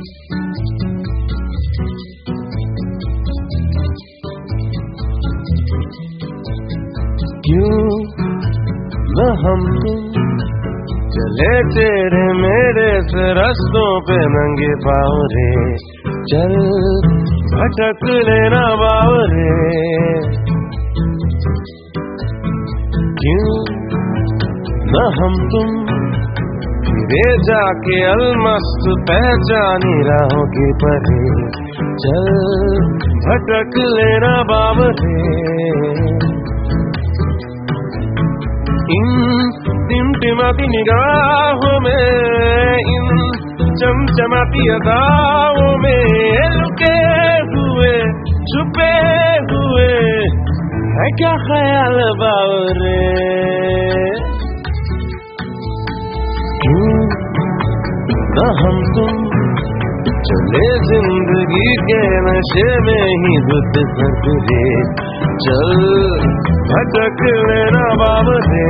क्यों न हम तुम चले तेरे मेरे से रास्तों पे नंगे पाँव रे, चल भटक लेना बावरे। क्यों न हम तुम फिरे जाके अलमस्त पहचानी राहों के परे, चल भटक लेना बावरे। इन टिमटिमाती निगाहों में, इन चमचमाती अदाओं में लुके हुए छुपे हुए है क्या ख्याल बावरे। क्यों न हम तुम चले जिंदगी के नशे में ही धुत सकरे, चल भटक लेना बावरे।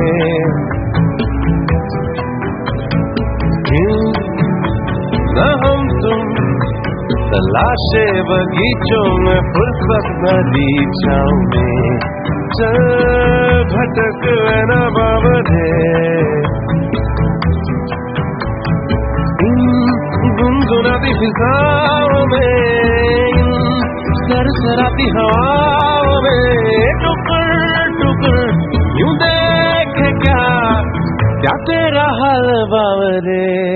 क्यों न हम तुम तलाशे बगीचों में फुर्सत भरी छाँव में, चल भटक लेना बावरे। गुनगुनाती फिजाओं में, सरसराती हवाओं में टुकड़ टुकड़ यूं देखे क्या तेरा हाल बावरे।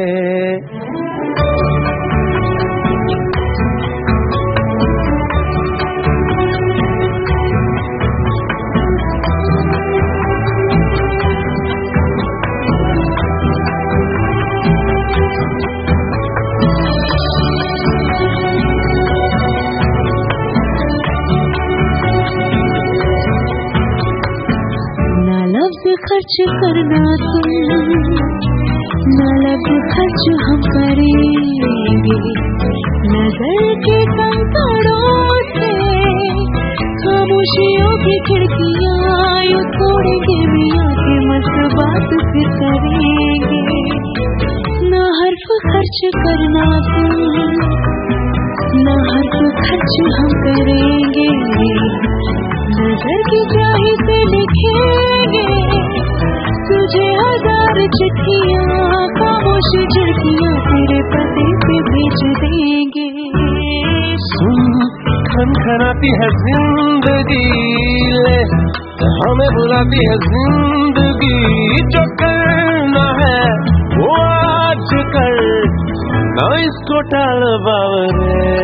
खर्च करना तुम, न लफ्ज़ खर्च हम करेंगे, नजर के कंकड़ों से खामोशियों की खिड़कियां यूं तोड़ेंगे, मियां के मस्त बात फिर करेंगे। न हर्फ खर्च करना तुम, न हर्फ खर्च हम करेंगे, नजर की स्याही से लिखेंगे तुझे हजार चिट्ठियां, खामोशी झिड़कियां तेरे पते पे भेज देंगे। सुन खनखनाती है जिंदगी, ले हमें बुलाती है जिंदगी, जो करना है वो आज कर, ना इसको टाल बावरे।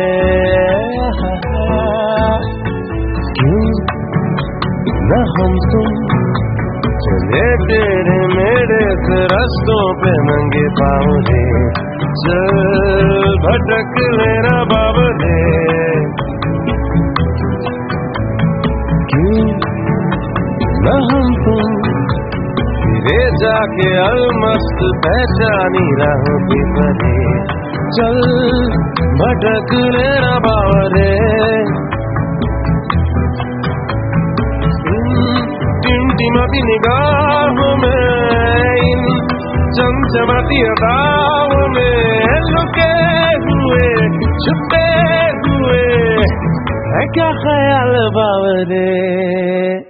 न हम तुम चले तेरे मेरे से रास्तों पे नंगे पाँव रे, चल भटक लेना बावरे। क्यों न हम तुम फिरे जाके अलमस्त पहचानी राहों के परे, चल भटक लेना बावरे। टिमटिमाती निगाहों में, इन चमचमाती अदाओं में लुके हुए छुपे हुए है क्या ख्याल बावरे।